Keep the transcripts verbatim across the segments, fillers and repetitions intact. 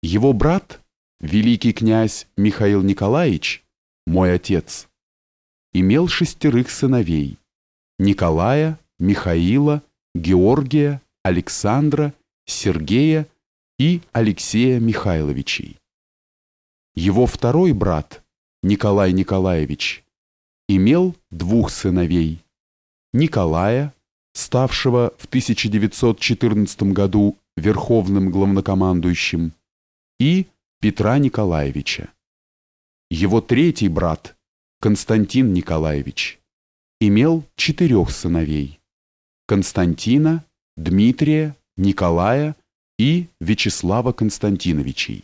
Его брат, великий князь Михаил Николаевич, мой отец, имел шестерых сыновей: Николая, Михаила, Георгия, Александра, Сергея и Алексея Михайловичей. Его второй брат, Николай Николаевич, имел двух сыновей: Николая, ставшего в тысяча девятьсот четырнадцатом году верховным главнокомандующим, и Петра Николаевича. Его третий брат, Константин Николаевич, имел четырех сыновей: Константина, Дмитрия, Николая и Вячеслава Константиновичей.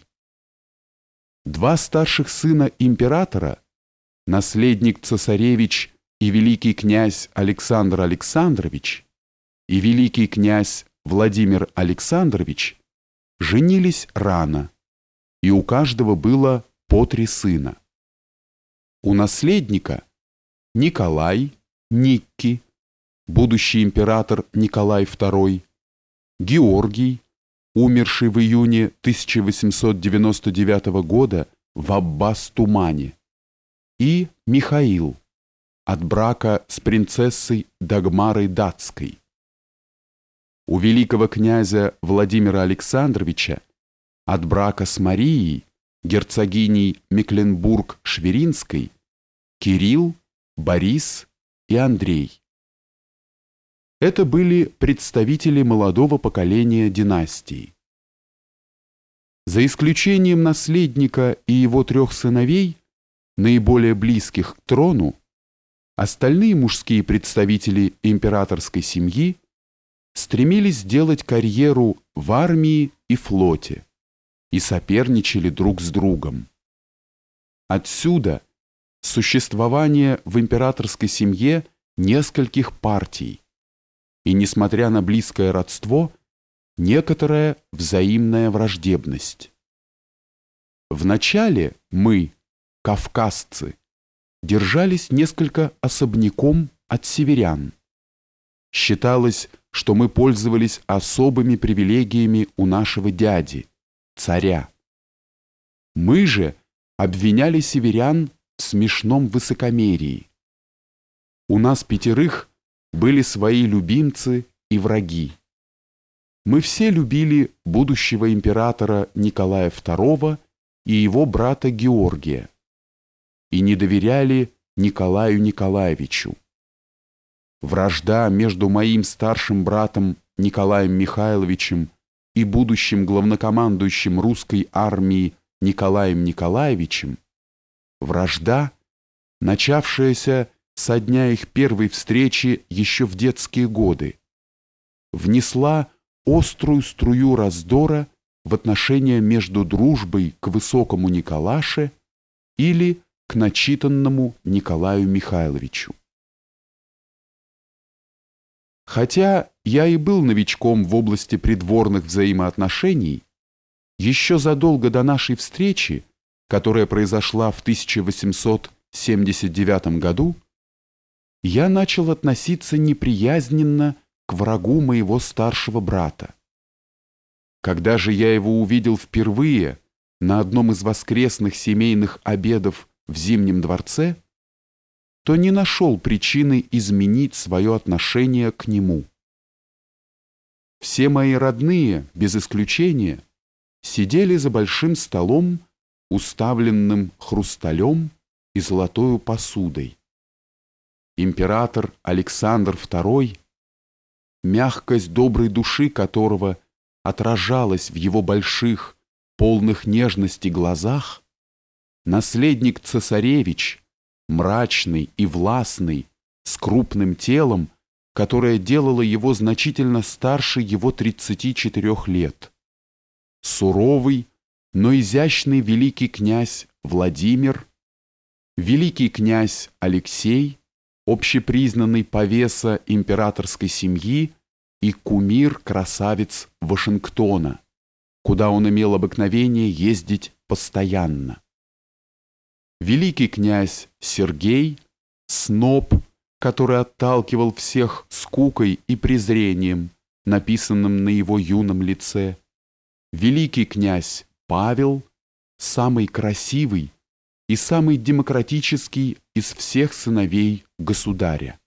Два старших сына императора, наследник цесаревич и великий князь Александр Александрович и великий князь Владимир Александрович, женились рано, и у каждого было по три сына. У наследника Николай, Никки, будущий император Николай второй, Георгий, умерший в июне тысяча восемьсот девяносто девятого года в Аббас-Тумане, и Михаил, от брака с принцессой Дагмарой Датской. У великого князя Владимира Александровича от брака с Марией, герцогиней Мекленбург-Шверинской, Кирилл, Борис и Андрей. Это были представители молодого поколения династии. За исключением наследника и его трех сыновей, наиболее близких к трону, остальные мужские представители императорской семьи стремились сделать карьеру в армии и флоте и соперничали друг с другом. Отсюда существование в императорской семье нескольких партий и, несмотря на близкое родство, некоторая взаимная враждебность. Вначале мы, кавказцы, держались несколько особняком от северян. Считалось, что мы пользовались особыми привилегиями у нашего дяди, царя. Мы же обвиняли северян в смешном высокомерии. У нас пятерых были свои любимцы и враги. Мы все любили будущего императора Николая второго и его брата Георгия и не доверяли Николаю Николаевичу. Вражда между моим старшим братом Николаем Михайловичем и будущим главнокомандующим русской армии Николаем Николаевичем, вражда, начавшаяся со дня их первой встречи еще в детские годы, внесла острую струю раздора в отношения между дружбой к высокому Николаше или к начитанному Николаю Михайловичу. Хотя я и был новичком в области придворных взаимоотношений, еще задолго до нашей встречи, которая произошла в тысяча восемьсот семьдесят девятом году, я начал относиться неприязненно к врагу моего старшего брата. Когда же я его увидел впервые на одном из воскресных семейных обедов в Зимнем дворце, то не нашел причины изменить свое отношение к нему. Все мои родные, без исключения, сидели за большим столом, уставленным хрусталем и золотою посудой. Император Александр второй, мягкость доброй души которого отражалась в его больших, полных нежности глазах, наследник цесаревич, мрачный и властный, с крупным телом, которое делало его значительно старше его тридцати четырёх лет, суровый, но изящный великий князь Владимир, великий князь Алексей, общепризнанный повеса императорской семьи и кумир-красавец Вашингтона, куда он имел обыкновение ездить постоянно. Великий князь Сергей, сноб, который отталкивал всех скукой и презрением, написанным на его юном лице, великий князь Павел – самый красивый и самый демократический из всех сыновей государя.